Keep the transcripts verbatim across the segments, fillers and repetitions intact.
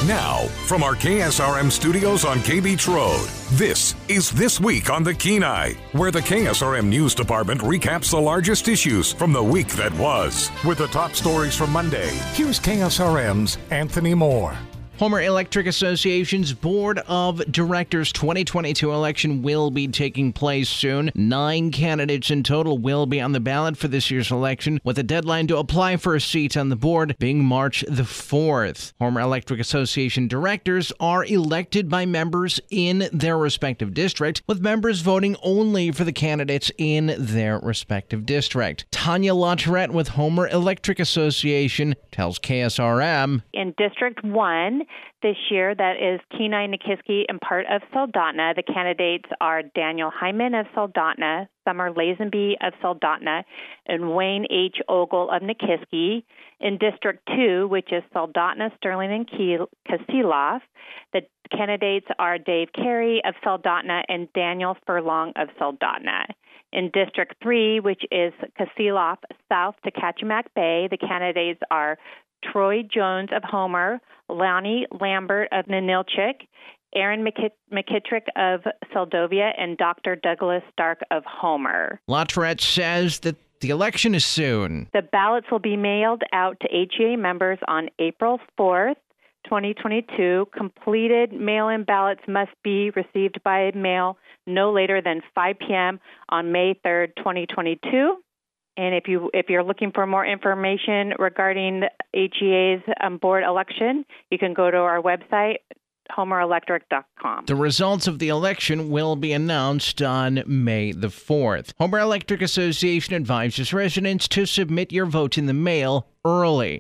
Now, from our K S R M studios on K Beach Road, this is This Week on the Kenai, where the K S R M News Department recaps the largest issues from the week that was. With the top stories from Monday, here's K S R M's Anthony Moore. Homer Electric Association's Board of Directors twenty twenty-two election will be taking place soon. Nine candidates in total will be on the ballot for this year's election, with a deadline to apply for a seat on the board being March the fourth. Homer Electric Association directors are elected by members in their respective district, with members voting only for the candidates in their respective district. Tanya LaTourette with Homer Electric Association tells K S R M. In District one, this year, that is Kenai, Nikiski, and part of Soldotna. The candidates are Daniel Hyman of Soldotna, Summer Lazenby of Soldotna, and Wayne H. Ogle of Nikiski. In District two, which is Soldotna, Sterling, and Kasilof, the candidates are Dave Carey of Soldotna and Daniel Furlong of Soldotna. In District three, which is Kasilof South to Kachemak Bay, the candidates are Troy Jones of Homer, Lonnie Lambert of Ninilchik, Aaron McKittrick of Seldovia, and Doctor Douglas Stark of Homer. LaTourette says that the election is soon. The ballots will be mailed out to H E A members on April fourth, twenty twenty-two. Completed mail-in ballots must be received by mail no later than five p.m. on May third, twenty twenty-two. And if you if you're looking for more information regarding the H E A's um, board election, you can go to our website, homer electric dot com. The results of the election will be announced on May the fourth. Homer Electric Association advises residents to submit your vote in the mail early.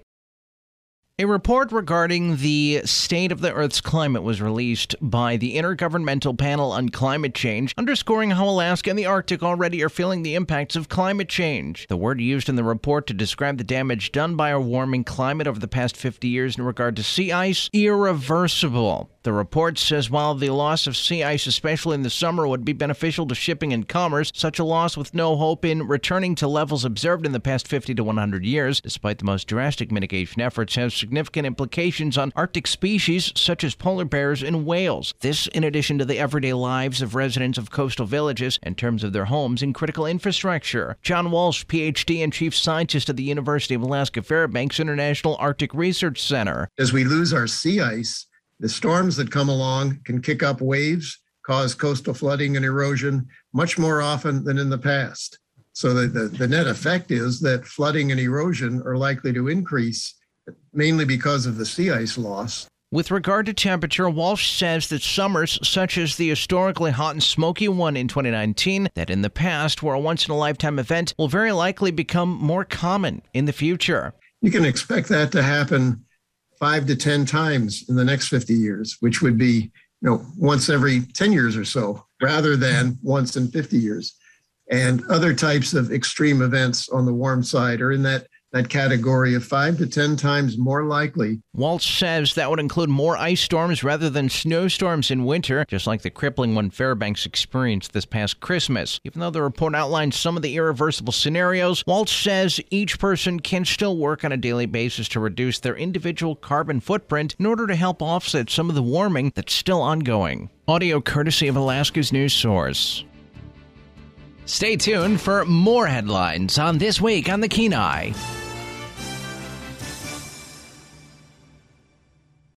A report regarding the state of the Earth's climate was released by the Intergovernmental Panel on Climate Change, underscoring how Alaska and the Arctic already are feeling the impacts of climate change. The word used in the report to describe the damage done by a warming climate over the past fifty years in regard to sea ice, irreversible. The report says while the loss of sea ice, especially in the summer, would be beneficial to shipping and commerce, such a loss with no hope in returning to levels observed in the past fifty to one hundred years, despite the most drastic mitigation efforts, has significant implications on Arctic species such as polar bears and whales. This, in addition to the everyday lives of residents of coastal villages in terms of their homes and critical infrastructure. John Walsh, P H D and Chief Scientist at the University of Alaska Fairbanks International Arctic Research Center. As we lose our sea ice, the storms that come along can kick up waves, cause coastal flooding and erosion much more often than in the past. So the, the, the net effect is that flooding and erosion are likely to increase, mainly because of the sea ice loss. With regard to temperature, Walsh says that summers, such as the historically hot and smoky one in twenty nineteen, that in the past were a once-in-a-lifetime event, will very likely become more common in the future. You can expect that to happen five to ten times in the next fifty years, which would be, you know, once every ten years or so, rather than once in fifty years. And other types of extreme events on the warm side are in that that category of five to ten times more likely. Walsh says that would include more ice storms rather than snowstorms in winter, just like the crippling one Fairbanks experienced this past Christmas. Even though the report outlines some of the irreversible scenarios, Walsh says each person can still work on a daily basis to reduce their individual carbon footprint in order to help offset some of the warming that's still ongoing. Audio courtesy of Alaska's News Source. Stay tuned for more headlines on This Week on the Kenai.